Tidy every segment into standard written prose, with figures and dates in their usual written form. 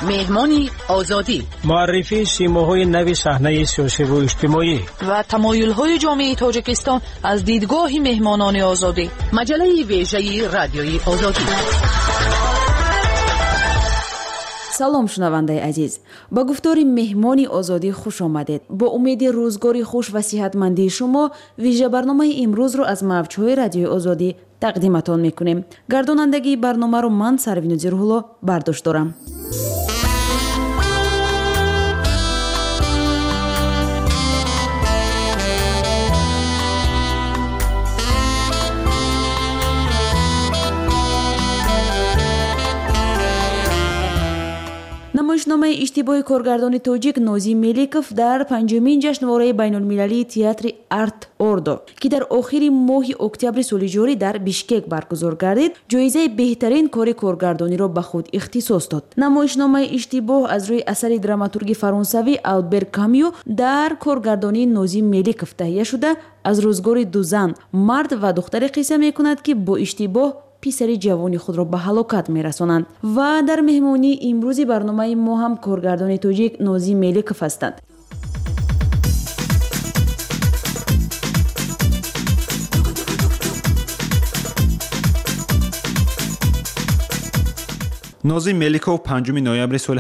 مهمانی آزادی، معرفی شیمه‌های نوی صحنه سیاسی و اجتماعی و تمایل‌های جامعه تاجیکستان از دیدگاه مهمانان آزادی. مجله ویژه رادیوی آزادی. салом шунавандаи азиз, ба гуфтори меҳмони озодӣ хуш омадед. бо умеди рӯзгори хуш ва сиҳатмандии шумо вижабарномаи имрӯзро аз мавҷҳои радиои озодӣ тақдиматон мекунем. гардонандагии барномаро ман Сарвину Зирҳулло бардошт дорам. намоишномаи иштибоҳи коргардони тоҷик Нозим Меликов дар панҷумин ҷашнвораи байнулмилалии театри Арт Ордо, ки дар охири моҳи октябри соли ҷорӣ дар Бишкек баргузор гардид, ҷоизаи беҳтарин кори коргардониро ба худ ихтисос дод. намоишномаи иштибоҳ аз рӯи асари драматурги фаронсавӣ Албер Камю дар коргардонии Нозим Меликов таҳия шуда, аз рӯзгори ду зан, мард ва духтаре қисса мекунад, ки бо иштибоҳ писари ҷавони худро ба ҳалокат мерасонанд. ва дар меҳмонии имрӯзи барномаи мо ҳам коргардони тоҷик Нозим Меликов ҳастанд. Нозим Меликов 5 ноябри соли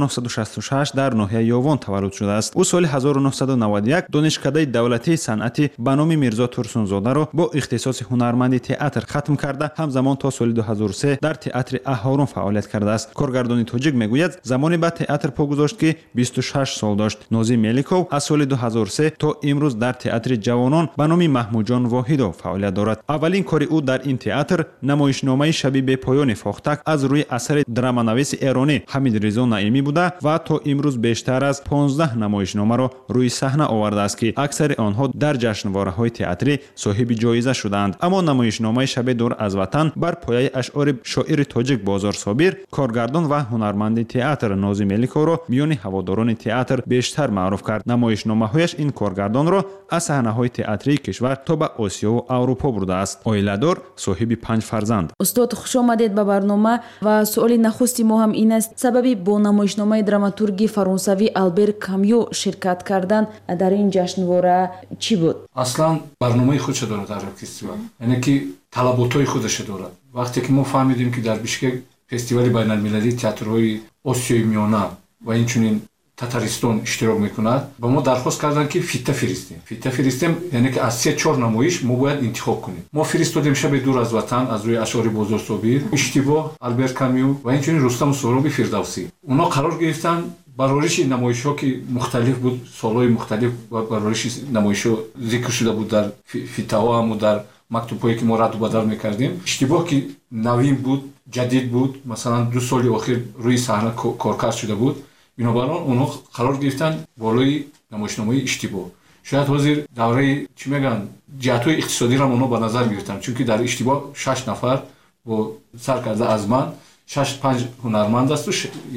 1966 дар ноҳияи Ёвон таваллуд шудааст. ӯ соли 1991 донишкадаи давлатии санъати ба номи Мирзо Турсунзодаро бо ихтисоси ҳунарманди театр хатм карда, ҳамзамон то соли 2003 дар театри Аҳорун фаъолият кардааст. коргардони тоҷик мегӯяд, замоне ба театр по гузошт, ки 26 сол дошт. Нозим Меликов аз соли 2003 то имрӯз дар театри ҷавонон ба номи Маҳмуҷон Воҳидов фаъолият дорад. аввалин кори ӯ дар ин театр намоишномаи шаби бепоёни Фохтак аз рӯи асари драманависи эронӣ Ҳамид Ризо Наимӣ буда ва то имрӯз бештар аз 15 намоишномаро рӯи саҳна овардааст, ки аксари онҳо дар ҷашнвораҳои театрӣ соҳиби ҷоиза шудаанд. аммо намоишномаи шаби дур аз ватан бар пояи ашъори шоири тоҷик Бозор Собир, коргардон ва ҳунарманди театр Нозим Меликовро миёни ҳаводорони театр бештар маъруф кард. намоишномаҳояш ин коргардонро аз саҳнаҳои театрии кишвар то ба Осиёву Аврупо бурдааст. оиладор, соҳиби 5 фарзанд. устод хуш омадед ба барнома. ва суоли нахусти мо ҳам ин аст, сабаби бо намоишномаи драматурги фаронсавӣ Албер Камю ширкат кардан дар ин ҷашнвора чӣ буд? аслан барномаи худша дорад ҳар фестивал, яъне ки талаботҳои худаш дорад. вақте ки мо фаҳмидем ки дар Бишкек фестивали байналмилалии театрҳои Осиёи Миёна ва инчунин Татаристон иштирок мекунад, ба мо дархост карданд ки фита фиристем, яъне ки аз 3-4 намоиш мо бояд интихоб кунем. мо фиристодем шаби дур аз ватан аз рӯи ашъори Бозор Собир, иштибоҳ, Албер Камю ва инчунин Рустаму Сороби Фирдавсӣ. онҳо қарор гирифтанд барориши намоишҳо, ки мухталиф буд, солҳои мухталиф барориши намоишҳо зикр шуда буд дар фитаҳо ҳаму дар мактубҳое ки мо раду бадал мекардем. иштибоҳ ки навин буд, ҷадид буд, масалан 2 соли охир рӯи саҳна коркард шуда буд. бинобар он онҳо қарор гирифтанд болои намоишномаи иштибоҳ. шояд ҳозир давраи чӣ мегӯянд ҷиҳатҳои иқтисодиро онҳо ба назар гирифтанд, чунки дар иштибоҳ 6 нафар бо сар карда аз ман 6-5 ҳунарманд асту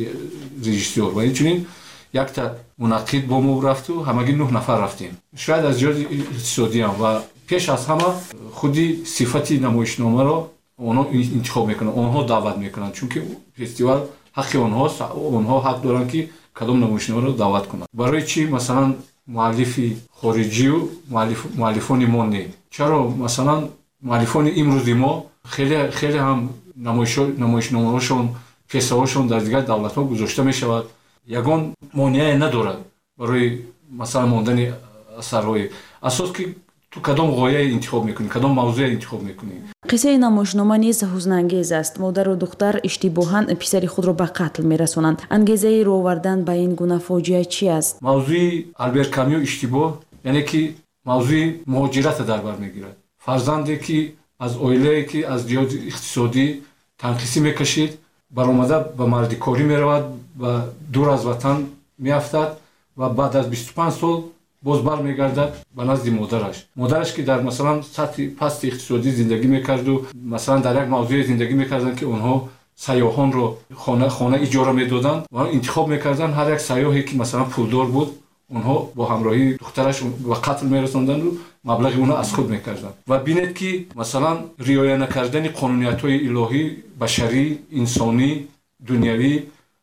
режиссёр ва инчунин якта мунаққид бо мо рафту ҳамагӣ 9 нафар рафтем. шояд аз ҷиҳати иқтисодиам ва пеш аз ҳама худи сифати намоишномаро онҳо интихоб мекунанд, онҳо даъват мекунанд, чунки фестивал ҳаққи онҳост. онҳо ҳақ доранд ки кадом намоишномаро даъват кунанд. барои чӣ масалан муаллифи хориҷию муаллифони мо не? чаро масалан муаллифони имрӯзи мо хеле ҳам намоишномаҳошон, пьесаҳошон дар дигар давлатҳо гузошта мешавад. ягон монеае надорад барои масалан мондани асарҳои асос, ки ту кадом ғояе интихоб мекунӣ, кадом мавзӯе интихоб мекунӣ. қиссаи намоишнома низ ҳузнангез аст. модару духтар иштибоҳан писари худро ба қатл мерасонанд. ангезаи ровардан ба ин гуна фоҷиа чӣ аст? мавзӯи Албер Камю иштибоҳ, яъне ки мавзӯи муҳоҷирата дар бар мегирад. фарзанде ки аз оилае ки аз ҷиҳати иқтисодӣ танқисӣ мекашид, баромада ба мардикорӣ меравад ва дур аз ватан меафтад ва баъд аз 25 сол боз бармегардад ба назди модараш ки дар масалан сатҳи пасти иқтисодӣ зиндагӣ мекарду, масалан дар як мавзӯе зиндагӣ мекарданд ки онҳо сайёҳонро хона иҷора медоданд ва интихоб мекарданд ҳар як сайёҳе ки масалан пулдор буд, онҳо бо ҳамроҳии духтараш ба қатл мерасонданду маблағи оно аз худ мекарданд. ва бинед ки масалан риоя накардани қонуниятҳои илоҳӣ, башарӣ, инсонӣ, дунявӣ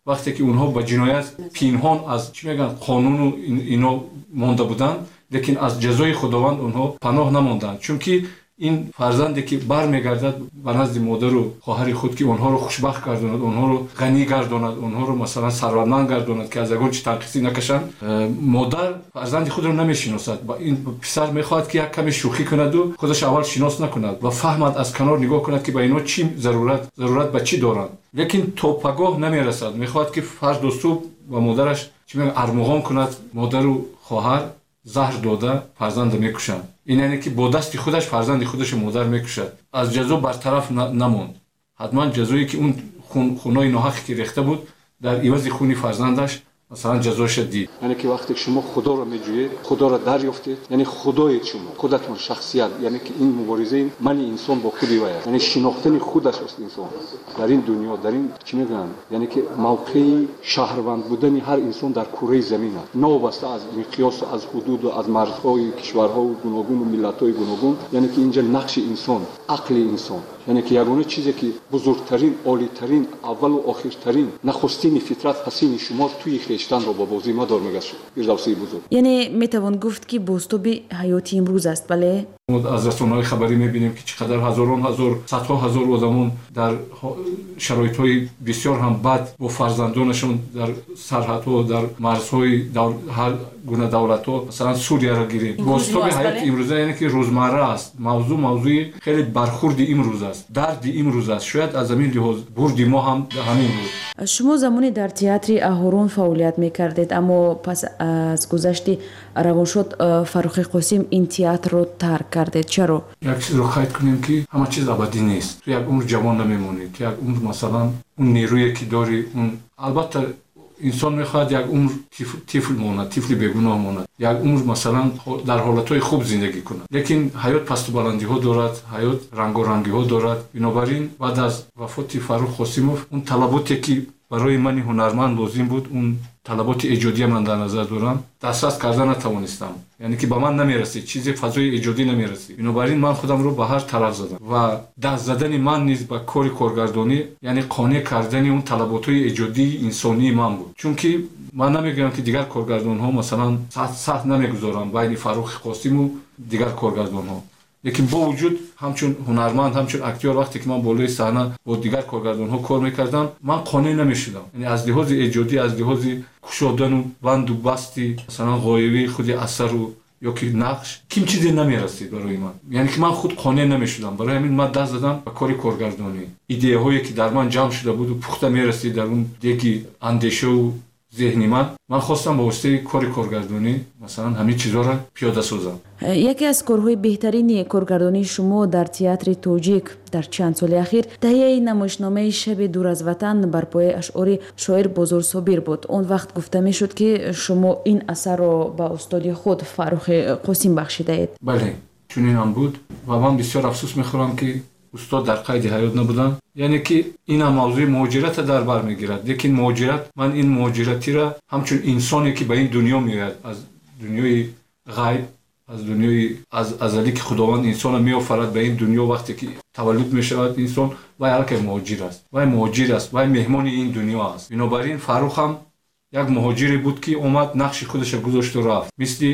вақте ки онҳо ба ҷиноят пинҳон аз чӣ мегӯянд қонуну ино монда буданд, лекин аз ҷазои худованд онҳо паноҳ намонданд, чунки ин фарзанде ки бармегардад ба назди модару хоҳари худ ки онҳоро хушбахт гардонад, онҳоро ғанӣ гардонад, онҳоро масалан сарватманд гардонад ки аз ягон чӣ танқисӣ накашанд, модар фарзанди худро намешиносад. Ин писар мехоҳад ки як каме шӯхӣ кунаду худаш аввал шинос накунад ва фаҳмад, аз канор нигоҳ кунад ки ба ино чӣ зарурат ба чӣ доранд, лекин то пагоҳ намерасад. Мехоҳад ки фарду субҳ ба модараш чӣ мегӯянд армуғон кунад, модару хоҳар заҳр дода фарзанда мекушанд. ин яъне ки бо дасти худаш фарзанди худашо модар мекушад. аз ҷазо бартараф намонд. ҳатман ҷазое ки он хунои ноҳақе ки рехта буд дар ивази хуни фарзандаш масалан ҷазоша дид. яъне ки вақте шумо худоро меҷӯед, худоро дарёфтед, яъне худоед шумо, худатон шахсият, яъне ки ин муборизаи мани инсон бо худи вай аст, яъне шинохтани худаш аст инсон дар ин дунё, дар ин чӣ мегӯянд, яъне ки мавқеи шаҳрванд будани ҳар инсон дар кураи замин аст, новаста аз миқёсу аз ҳудуду аз марзҳои кишварҳои гуногуну миллатҳои гуногун, яъне ки инҷа нақши инсон, ақли инсон, яъне ки ягона чизе ки бузургтарин, олитарин, аввалу охиртарин нахустини фитрат ҳасини шумо туи хештанро ба бозӣ мадор мегашед. Фирдавсии бузург. яъне метавон гуфт ки бозтоби ҳаёти имрӯз аст, бале? аз расонаҳои хабарӣ мебинем ки чӣ қадар ҳазорон ҳазор, садҳо ҳазор одамон дар шароитҳои бисёр ҳам бад бо фарзандонашон дар сарҳадҳо, дар марзҳои ҳар гуна давлатҳо, масалан Сурияро гирем. Бозтоби ҳаёти имрӯза яъне ки рӯзмарра аст. мавзӯи хеле бархурди имрӯз аст, дарди имрӯз аст. шояд аз ҳамин лиҳоз бурди мо ҳам ҳамин буд. шумо замоне дар театри Аҳорон фаъолият мекардед, аммо пас аз гузашти равоншод Фаррухи Қосим ин театрро тарк кардед. чаро? як чизро қайд кунем ки ҳама чиз абадӣ нест. ту як умр ҷавон намемонӣ. ту як умр масалан он нерӯе ки дори он, албатта инсон мехоҳад як умр тифл монад, тифли бегуноҳ монад, як умр масалан дар ҳолатҳои хуб зиндагӣ кунад, лекин ҳаёт пастубаландиҳо дорад, ҳаёт рангорангиҳо дорад. бинобар ин баъд аз вафоти Фаррух Қосимов он талаботе ки барои мани ҳунарманд лозим буд, он талаботи эҷодия ман дар назар дорам, дастрас карда натавонистам, яъне ки ба ман намерасид, чизе фазои эҷодӣ намерасид. бинобар ин ман худамро ба ҳар тараф задам ва даст задани ман низ ба кори коргардонӣ, яъне қонеъ кардани он талаботҳои эҷодии инсонии ман буд. чунки ман намегӯям ки дигар коргардонҳо масалан сахт намегузорам байни Фаррухи Қосиму дигар коргардонҳо, лекин бо вуҷуд ҳамчун ҳунарманд, ҳамчун актёр, вақте ки ман болои саҳна бо дигар коргардонҳо кор мекардам, ман қонеъ намешудам. яъне аз лиҳози эҷодӣ, аз лиҳози кушодану банду басти масалан ғоявии худи асару ё ки нақш ким чизе намерасид барои ман, яъне ки ман худ қонеъ намешудам. барои ҳамин ман даст задам ба кори коргардонӣ. идеяҳое ки дар ман ҷамъ шуда буду пухта мерасид дар он деги андешаву зеҳни ман хостам ба воситаи кори коргардонӣ масалан ҳамин чизҳоро пиёда созам. яке аз корҳои беҳтарини коргардонии шумо дар театри тоҷик дар чанд соли ахир таҳияи намоишномаи шаби дур аз ватан бар пояи ашъори шоир Бозор Собир буд. он вақт гуфта мешуд ки шумо ин асарро ба устоди худ Фаррухи Қосим бахшидаед. бале, чунинам буд ва ман бисёр афсӯс мехӯрам ки устод дар қайди ҳаёт набуданд. яъне ки инам мавзӯи муҳоҷирата дар бар мегирад, лекин муҳоҷират, ман ин муҳоҷиратиро ҳамчун инсоне ки ба ин дунё меояд, аз дунёи ғайб, аз дунёи азалӣ ки худованд инсонро меофарад ба ин дунё, вақте ки таваллуд мешавад инсон, вай аллакай муҳоҷир аст, вай муҳоҷир аст, вай меҳмони ин дунё аст. бинобар ин Фаррух ҳам як муҳоҷире буд ки омад нақши худашро гузошту рафт,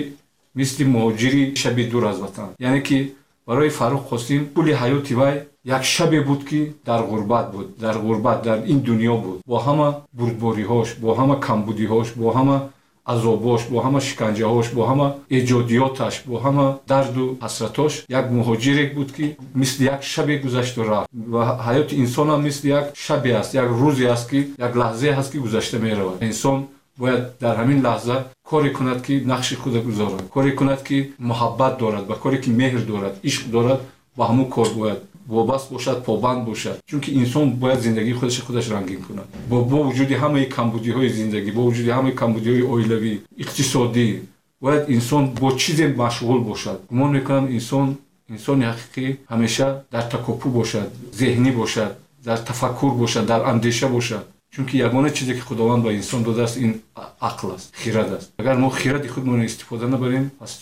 мисли муҳоҷири шаби дур аз ватан. яъне ки барои Фаррух Қосим кулли ҳаёти вай як шабе буд ки дар ғурбат дар ин дунё буд, бо ҳама бурдбориҳош, бо ҳама камбудиҳош, бо ҳама азобош, бо ҳама шиканҷаҳош, бо ҳама эҷодиёташ, бо ҳама дарду ҳасратош як муҳоҷире буд ки мисли як шабе гузашту рафт. ва ҳаёти инсон ҳам мисли як шабе аст, як рӯзе аст ки як лаҳзае ҳаст ки гузашта меравад. инсон бояд дар ҳамин лаҳза коре кунад ки нақши худа гузорад, коре кунад ки муҳаббат дорад, ба коре ки меҳр дорад, ишқ дорад, ба ҳамун кор бояд вобаст бошад, побанд бошад. чунки инсон бояд зиндагии худаш рангин кунад. бо вуҷуди ҳамаи камбудиҳои зиндагӣ, бо вуҷуди ҳамаи камбудиҳои оилавӣ, иқтисодӣ, бояд инсон бо чизе машғул бошад. гумон мекунам инсони ҳақиқӣ ҳамеша дар такоппу бошад, зеҳнӣ бошад, дар тафаккур бошад, дар андеша бошад. чунки ягона чизе ки худованд ба инсон додааст ин ақл аст, хирад аст. агар мо хиради худмонро истифода набарем, пас чӣ?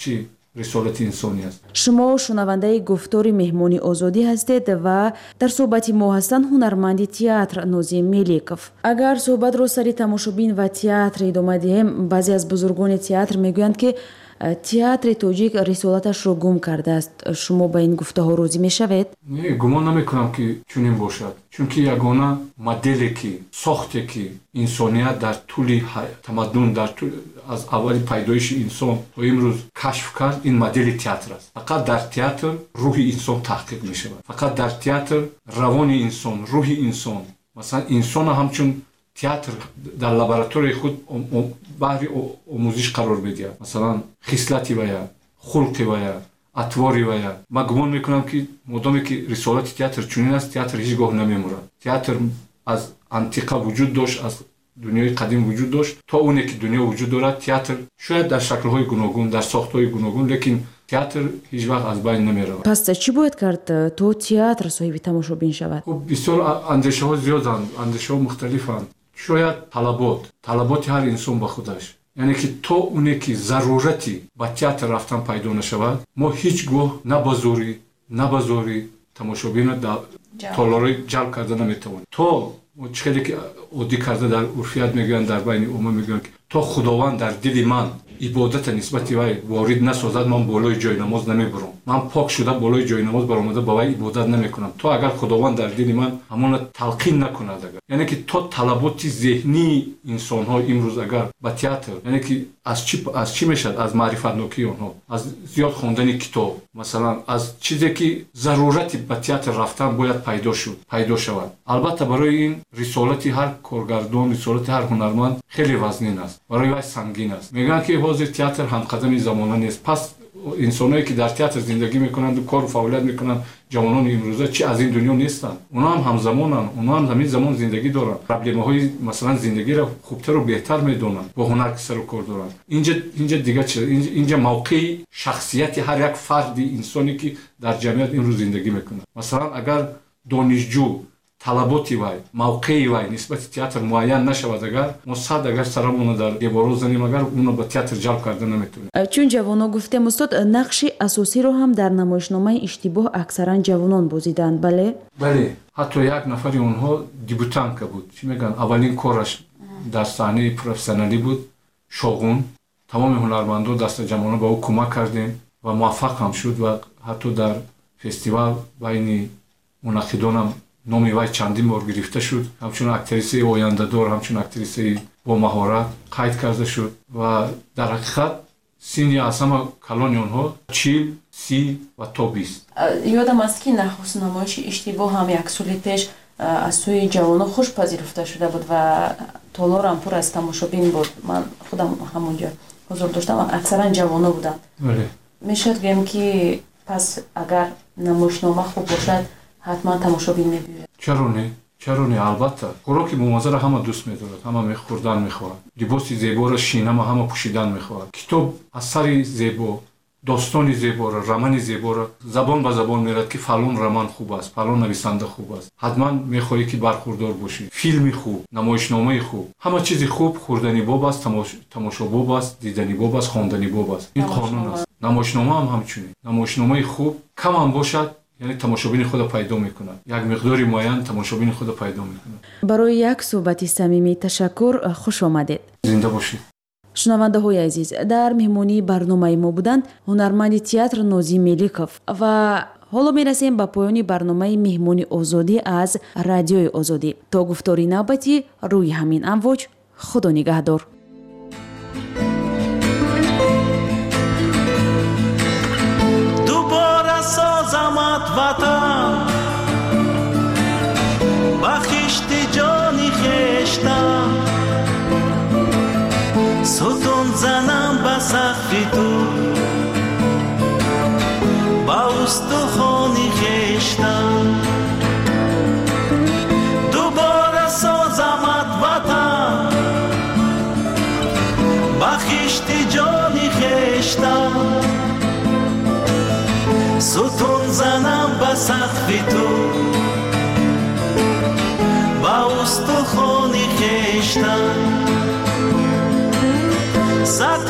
рисолати инсонӣ аст. шумо шунавандаи гуфтори меҳмони озодӣ ҳастед ва дар суҳбати мо ҳастанд ҳунарманди театр Нозим Меликов. агар суҳбатро сари тамошобин ва театр идома диҳем, баъзе аз бузургони театр мегӯянд ки театри тоҷик рисолаташро гум кардааст. шумо ба ин гуфтаҳо розӣ мешавед? Не, гумон намекунам ки чунин бошад, чунки ягона моделе ки сохте ки инсоният дар тӯли тамаддун аз аввали пайдоиши инсон то имрӯз кашф кард, ин модели театр аст. фақат дар театр рӯҳи инсон таҳқиқ мешавад. фақат дар театр равони инсон, рӯҳи инсон, масалан инсона ҳамчун театр дар лабораторияи худ баҳри омӯзиш қарор медиҳад. масалан хислати вая, хулқи вая, атвори вая. ман гумон мекунам ки модоме ки рисолати театр чунин аст, театр ҳеҷ гоҳ намемурад. театр аз антиқа вуҷуд дошт, аз дунёи қадим вуҷуд дошт, то оне ки дунё вуҷуд дорад. театр шояд дар шаклҳои гуногун, дар сохтҳои гуногун, лекин театр ҳеҷ вақт аз байн намеравад. пас чӣ бояд кард то театр соҳиби тамошобин шавад? бисёр андешаҳо зиёданд, андешаҳо мухталифанд. шояд талаботи ҳар инсон ба худаш, яъне ки то оне ки зарурати ба театр рафтан пайдо нашавад, мо ҳеҷ гоҳ на ба зори тамошобина толораи ҷалб карда наметавонем. то чӣ хеле ки оддӣ карда дар урфият мегӯянд, дар байни умма мегӯянд ки то худованд дар дили ман ибодата нисбати вай ворид насозад, ман болои ҷойнамоз намебурам, ман пок шуда болои ҷойнамоз баромада ба вай ибодат намекунам. то агар худованд дар дили ман ҳамона талқин накунад, агар яъне ки то талаботи зеҳнии инсонҳо имрӯз агар ба театр, яъне ки аз чӣ мешавад? аз маърифатнокии онҳо, аз зиёд хондани китоб, масалан аз чизе ки зарурати ба театр рафтан бояд пайдо шавад. албатта барои ин рисолати ҳар коргардон, рисолати ҳар ҳунарманд хеле вазнин аст, барои вай сангин аст. мегӯянд ки ҳозир театр ҳамқадами замона нест. пас инсоное ки дар театр зиндагӣ мекунанду кору фаъолият мекунанд, ҷавонони имрӯза чи аз ин дунё нестанд? онҳо ҳам ҳамзамонанд, онҳо ҳам ҳамин замон зиндагӣ доранд, проблемаҳои масалан зиндагиро хубтару беҳтар медонанд, бо ҳунар ки сару кор доранд. инҷа дигар чи инҷа мавқеи шахсияти ҳар як фарди инсоне ки дар ҷамъият имрӯз зиндагӣ мекунад. масалан агар донишҷӯ талаботи вай, мавқеи вай нисбати театр муайян нашавад, агар мо сад агар сарамона дар деворо занем, агар уно ба театр ҷалб карда наметавонем. чун ҷавоно гуфтем устод, нақши асосиро ҳам дар намоишномаи иштибоҳ аксаран ҷавонон бозиданд, бале? бале, ҳатто як нафари онҳо дебютантка буд, чӣ мегӯянд, аввалин кораш дар саҳнаи профессионалӣ буд. Шогун, тамоми ҳунармандон дастаҷамона ба ӯ кӯмак кардем ва муваффақ ҳам шуд ва ҳатто дар фестивал байни мунаққидонам номи вай чандин бор гирифта шуд. ҳамчун актрисаи ояндадор, ҳамчун актрисаи бо маҳорат қайд карда шуд ва дар ҳақиқат синни аз ҳама калони онҳо 40, 30 ва то 20. ёдам аст ки нахуст намоиши иштибоҳ ҳам як соли пеш аз сӯи ҷавонон хуш пазируфта шуда буд ва толорам пур аз тамошобин буд. ман худам ҳамонҷо ҳузур доштам, аксаран ҷавоно буданд. мешавад гӯем ки пас агар намоишнома хуб бошад ҳатман тамошобин мебиёяд. чаро не, албатта. хӯроки бомазаро ҳама дӯст медорад, ҳама хӯрдан мехоҳад. либоси зеборо шинама ҳама пӯшидан мехоҳад. китоб асари зебо, достони зеборо, романи зеборо забон ба забон мерад ки фалон роман хуб аст, фалон нависанда хуб аст. ҳатман мехоҳӣ ки бархӯрдор бошӣ. филми хуб, намоишномаи хуб, ҳама чизи хуб хӯрдани боб аст, тамошобоб аст, дидани боб аст, хондани боб аст. ин қонун аст. намоишнома ҳам ҳамчунин. намоишномаи хуб кам ҳам бошад, яъне тамошобини худро пайдо мекунад. як миқдори муайян тамошобини худро пайдо мекунад. барои як суҳбати самимӣ ташаккур, хуш омадед. зинда бошед. шунавандаҳои азиз, дар меҳмонии барномаи мо буданд ҳунарманди театр Нозим Меликов ва ҳоло мерасем ба поёни барномаи меҳмони озодӣ аз радиои озодӣ. то гуфтори навбатӣ рӯи ҳамин амвоҷ, худо нигаҳдор. созамат ватан ба хишти ҷони хештан, сутун занам ба сахфи ту ба устухони хештан. дубора созамат ватан ба хишти ҷони хештан, сутун занам ба сахфи ту ба устухони хештан.